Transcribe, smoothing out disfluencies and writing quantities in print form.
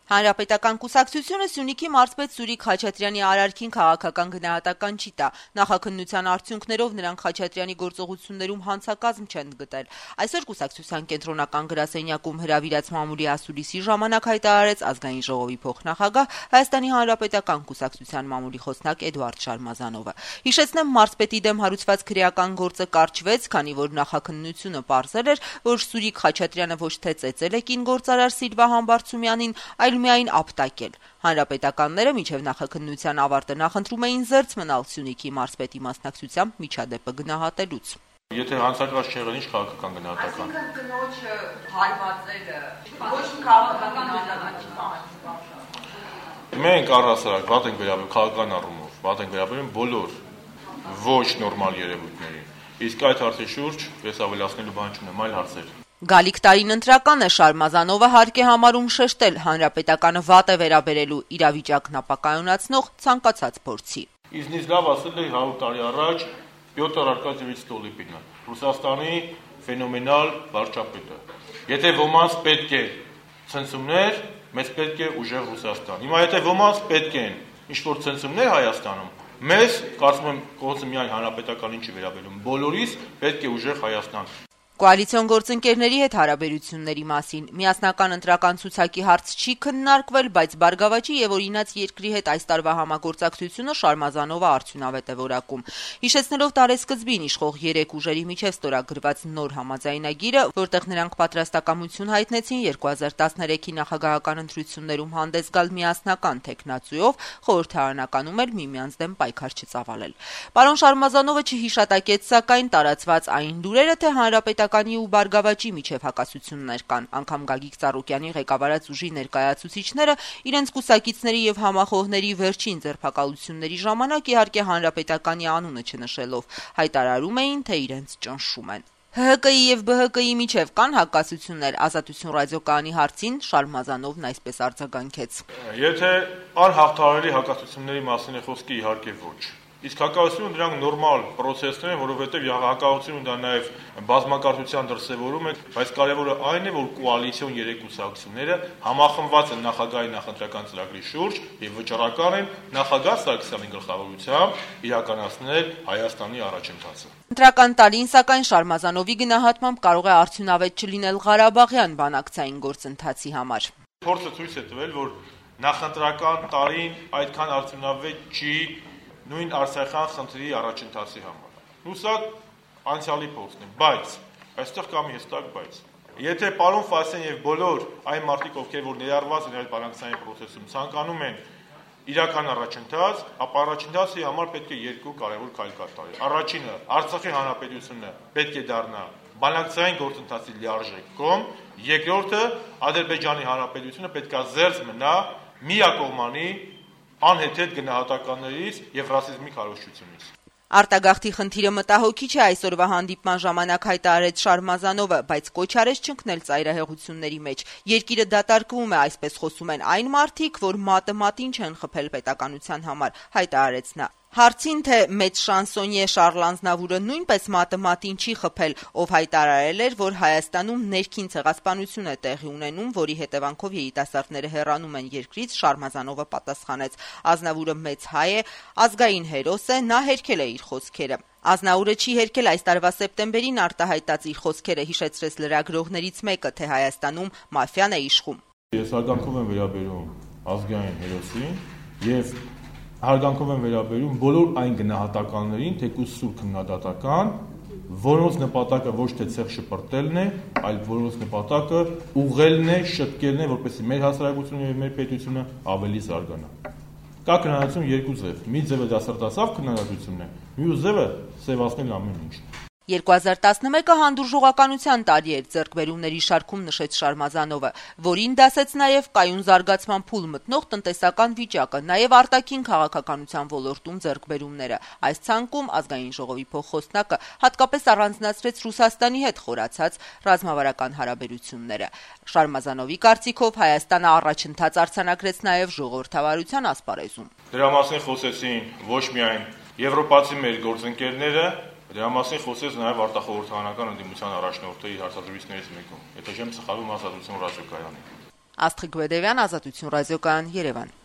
Հանրապետական կուսակցությունը Սյունիքի մարզպետ Սուրիկ Խաչատրյանի արարքին քաղաքական գնահատական չի տա։ Նախաքննության արդյունքներով նրանք Խաչատրյանի գործողություններում հանցակազմ չեն գտել։ Այսօր կուսակցության կենտրոնական գրասենյակում հրավիրած մամուլի ասուլիսի ժամանակ հայտարարեց Ազգային ժողովի փոխնախագահ Հայաստանի Հանրապետական կուսակցության մամուլի խոսնակ Էդուարդ Շարմազանովը։ Հիշեցնեմ, մարզպետի դեմ հարուցված քրեական գործը կարճվեց, քանի որ նախաքննությունը պարզել էր, որ Սուրիկ Խաչատրյանը ոչ թե ծեծել է կին գործարար Սիլվա Համբարձումյանին, այլ միայն ապտակել։ Հանրապետականները մինչև նախաքննության ավարտը նախընտրում էին զերծ մնալ Սյունիքի մարզպետի մասնակցությամբ միջադեպը գնահատելուց։ Եթե հանցակված չեղել, ինչ քաղաքական գնահատական։ Այսինքն կնոջը հարվածելը ոչ մի քաղաքական գնահատական չի։ Մենք առհասարակ վատ ենք վերաբերում քաղաքական առումով, վատ ենք վերաբերում բոլոր ոչ նորմալ երևույթներին։ Իսկ այդ հարցի շուրջ ես ավելացնելու բան չունեմ, այլ հարցեր։ Գալիք տարին ընտրական է, Շարմազանովը հարկ է համարում շեշտել, հանրապետականը վատ է վերաբերելու իրավիճակն ապակայունացնող ցանկացած փորձի։ Իznից լավ ասել է 100 տարի առաջ Պյոտր Արկադիևիչ Ստոլիպինը, Ռուսաստանի ֆենոմենալ վարչապետը։ Եթե ոմանց պետք է ցնցումներ, մեզ պետք է ուժեղ Ռուսաստան։ Հիմա եթե ոմանց պետք են ինչ-որ ցնցումներ Հայաստանում, մեզ, կարծում եմ, կողմը միայն հանրապետականին չի վերաբերում, բոլորիս պետք է ուժեղ Հայաստան։ Կոալիցիոն գործընկերների հետ հարաբերությունների մասին միասնական ընտրական ցուցակի հարց չի քննարկվել, բայց Բարգավաճի եւ Օրինաց երկրի հետ այս տարվա համագործակցությունը Շարմազանովը արդյունավետ է որակում։ Հիշեցնելով տարեսկզբին իշխող 3 ուժերի միջև ստորագրված նոր համաձայնագիրը, որտեղ նրանք պատրաստակամություն հայտնեցին 2013-ի նախագահական ընտրություններում հանդես գալ միասնական տեխնացուով, խորհրդարանականում էլ միմյանց դեմ պայքար չծավալել։ Պարոն Շարմազանովը չհիշատակեց սակայն տարածված այն լուրերը, թե հանրապետականի ու Բարգավաճի միջև հակասություններ կան, անգամ Գագիկ Ծառուկյանի ղեկավարած ուժի ներկայացուցիչները իրենց կուսակիցների եւ համախոհների վերջին ձերբակալությունների ժամանակ իհարկե հանրապետականի անունը չնշելով հայտարարում էին, թե իրենց ճնշում են։ ՀՀԿ-ի եւ ԲՀԿ-ի միջև կան հակասություններ, Ազատություն ռադիոկայանի հարցին Շարմազանովն այսպես արձագանքեց. Եթե անհաղթահարելի հակասությունների մասին է խոսքը, իհարկե ոչ։ Իսկ հակասությունը դրանք նորմալ process-ներ են, որովհետև հակասությունը դա նաև բազմակարծության դրսևորում է, բայց կարևորը այն է, որ կոալիցիոն 3 կուսակցությունները համախմբված են նախագահի նախընտրական ծրագրի շուրջ եւ վճռական են նախագահ Սարգսյանի գլխավորությամբ իրականացնել Հայաստանի առաջընթացը։ Ընտրական տարին, սակայն Շարմազանովի գնահատմամբ կարող է արդյունավետ չլինել Ղարաբաղյան բանակցային գործընթացի համար։ Փորձը ցույց է տվել, որ նախընտրական տարին այդքան արդյունավետ չի նույն Արցախյան խնդրի առաջընթացի համար։ Սա անցյալի փորձն է, բայց այստեղ կա մի հստակ բայց։ Եթե պարոն Ֆասեն եւ բոլոր այն մարդիկ, ովքեր որ ներառված են այդ բանակցային process-ում, ցանկանում են իրական առաջընթաց, ապա առաջընթացի համար պետք է 2 կարևոր քայլ կատարել։ Առաջինը, Արցախի հանրապետությունը պետք է դառնա բանակցային գործընթացի լիարժեք կողմ, երկրորդը, Ադրբեջանի հանրապետությունը պետք է զերծ մնա միակողմանի անհեթեթ գնահատականներից եւ ռասիզմի քարոզչությունից։ Արտագաղթի խնդիրը մտահոգիչ է այսօրվա հանդիպման ժամանակ հայտարարեց Շարմազանովը, բայց կոչ արեց չընկնել ծայրահեղությունների մեջ։ Երկիրը դատարկվում է, այսպես խոսում են այն մարդիկ, որ մատը մատին չեն խփել պետականության համար, հայտարարեց նա։ Հարցին, թե մեծ շանսոնյե Շարլ Ազնավուրը նույնպես մատը մատին չի խփել, ով հայտարարել էր, որ Հայաստանում ներքին ցեղասպանություն է տեղի ունենում, որի հետևանքով երիտասարդները հեռանում են երկրից, Շարմազանովը պատասխանեց. Ազնավուրը մեծ հայ է, ազգային հերոս է, նա հերքել է իր խոսքերը։ Ազնավուրը չի հերքել այս տարվա սեպտեմբերին արտահայտած իր խոսքերը, հիշեցրեց լրագրողներից մեկը, թե Հայաստանում մաֆիան է իշխում։ Ես հարգանքով եմ վերաբերում ազգային հերոսին եւ հարգանքով եմ վերաբերում բոլոր այն գնահատականներին, թեկուզ սուր քննադատական, որոնց նպատակը ոչ թե ցեղ շպրտելն է, այլ որոնց նպատակը ուղղելն է, շտկելն է, որպեսզի մեր հասարակությունը եւ մեր պետությունը ավելի զարգանա։ Կա քննադատություն 2 ձև։ Մի ձևը դա սրտացավ քննադատությունն է, մյուս ձևը սևացնել ամեն ինչ։ 2011-ը հանդուրժողականության տարի էր, ձեռքբերումների շարքում նշեց Շարմազանովը, որին դասեց նաև կայուն զարգացման փուլ մտնող տնտեսական վիճակը, նաև արտաքին քաղաքականության ոլորտում ձեռքբերումները։ Այս ցանկում Ազգային ժողովի փոխխոսնակը հատկապես առանձնացրեց Ռուսաստանի հետ խորացած ռազմավարական հարաբերությունները։ Շարմազանովի կարծիքով Հայաստանը առաջընթաց արձանագրեց նաև ժողովրդավարության ասպարեզում։ Դրա մասին խոսեցին ոչ միայն եվրոպացի մեր գործընկերները, դրա մասին խոսեց նաև արտախորհրդարանական ընդդիմության առաջնորդը իր հարցազրույցներից մեկում, եթե չեմ սխալվում, Ազատություն ռադիոկայանի։ Աստղիկ Բեդևյան, Ազատություն ռադիոկայան, Երևան։